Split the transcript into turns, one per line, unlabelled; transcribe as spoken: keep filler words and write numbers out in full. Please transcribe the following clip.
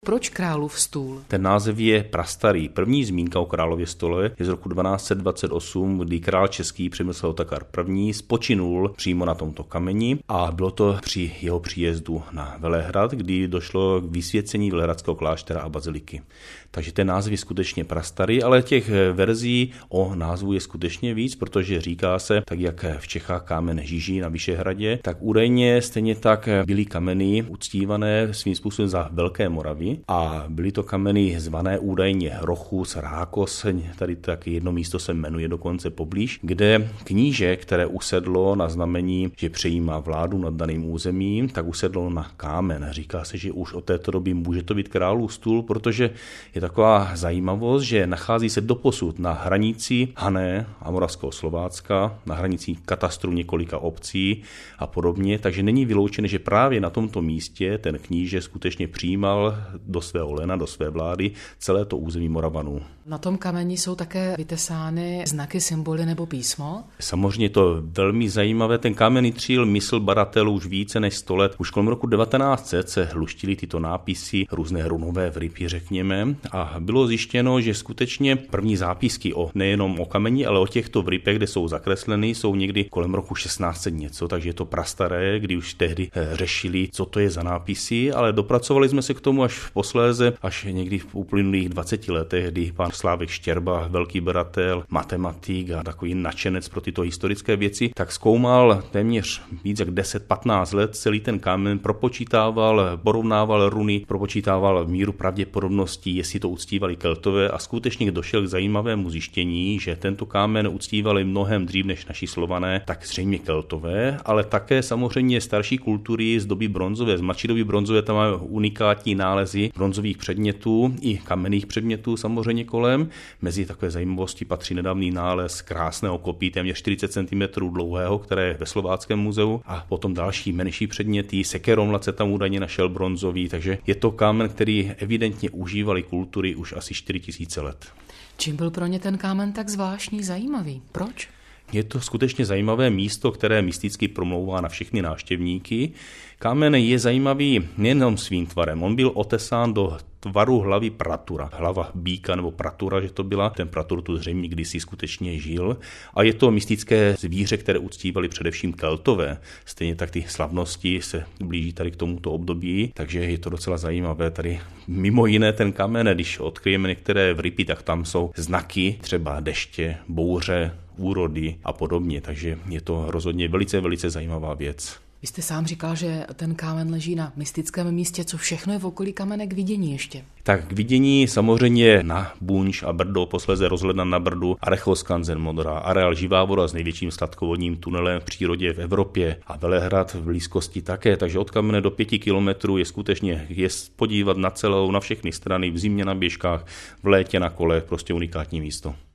Proč Králův stůl?
Ten název je prastarý. První zmínka o Králově stole je z roku dvanáct set dvacet osm, kdy král český Přemysl Otakar I. spočinul přímo na tomto kameni a bylo to při jeho příjezdu na Velehrad, kdy došlo k vysvěcení Velehradského kláštera a baziliky. Takže ten název je skutečně prastarý, ale těch verzí o názvu je skutečně víc, protože říká se, tak jak v Čechách kámen Žiží na Vyšehradě, tak údajně stejně tak byly kameny uctívané svým způsobem za Velké Moravy a byly to kameny zvané údajně Rochus, Rákos, tady taky jedno místo se jmenuje dokonce poblíž, kde kníže, které usedlo na znamení, že přejímá vládu nad daným územím, tak usedlo na kámen. Říká se, že už od této doby může to být Králův stůl, protože je taková zajímavost, že nachází se doposud na hranici Hané a Moravského Slovácka, na hranici katastru několika obcí a podobně, takže není vyloučené, že právě na tomto místě ten kníže skutečně přijímal do svého lena, do své vlády celé to území Moravanů.
Na tom kameni jsou také vytesány znaky, symboly nebo písmo?
Samozřejmě to velmi zajímavé. Ten kamenný tříl mysl badatelů už více než sto let. Už kolem roku devatenáct set se luštily tyto nápisy, různé runové vrypy, řekněme, a bylo zjištěno, že skutečně první zápisky o nejenom o kameni, ale o těchto vrypech, kde jsou zakresleny, jsou někdy kolem roku šestnáct set něco, takže je to prastaré, kdy už tehdy řešili, co to je za nápisy, ale dopracovali jsme se k tomu až posléze, až někdy v uplynulých dvaceti letech, kdy pan Slávek Štěrba, velký badatel, matematik a takový nadšenec pro tyto historické věci, tak zkoumal téměř víc jak deset patnáct let celý ten kámen, propočítával, porovnával runy, propočítával míru pravděpodobností, jestli to uctívali Keltové a skutečně došel k zajímavému zjištění, že tento kámen uctívali mnohem dřív než naši Slované, tak zřejmě Keltové, ale také samozřejmě starší kultury z doby bronzové, z mladší doby bronzové, tam máme unikátní nálezy bronzových předmětů i kamenných předmětů samozřejmě kolem. Mezi takové zajímavosti patří nedávný nález krásného kopí téměř čtyřicet centimetrů dlouhého, které je ve Slováckém muzeu, a potom další menší předměty, sekeromlac se tam údajně našel bronzový, takže je to kámen, který evidentně užívali kultury už asi čtyři tisíce let.
Čím byl pro ně ten kámen tak zvláštní, zajímavý? Proč?
Je to skutečně zajímavé místo, které mysticky promlouvá na všechny návštěvníky. Kámen je zajímavý nejenom svým tvarem, on byl otesán do tvaru hlavy pratura. Hlava býka nebo pratura, že to byla, ten pratur tu zřejmě kdysi skutečně žil. A je to mystické zvíře, které uctívali především Keltové. Stejně tak ty slavnosti se blíží tady k tomuto období, takže je to docela zajímavé. Tady mimo jiné ten kámen, když odkryjeme některé vrypy, tak tam jsou znaky třeba deště, bouře, úrody a podobně, takže je to rozhodně velice, velice zajímavá věc.
Vy jste sám říkal, že ten kámen leží na mystickém místě, co všechno je v okolí kamene k vidění ještě?
Tak k vidění samozřejmě na Bunč a Brdo, posléze rozhledna na Brdu, Arechoskanzen Modrá, areál Živá voda s největším sladkovodním tunelem v přírodě v Evropě a Velehrad v blízkosti také, takže od kamene do pěti kilometrů je skutečně je podívat na celou, na všechny strany, v zimě na běžkách, v létě na kole, prostě unikátní místo.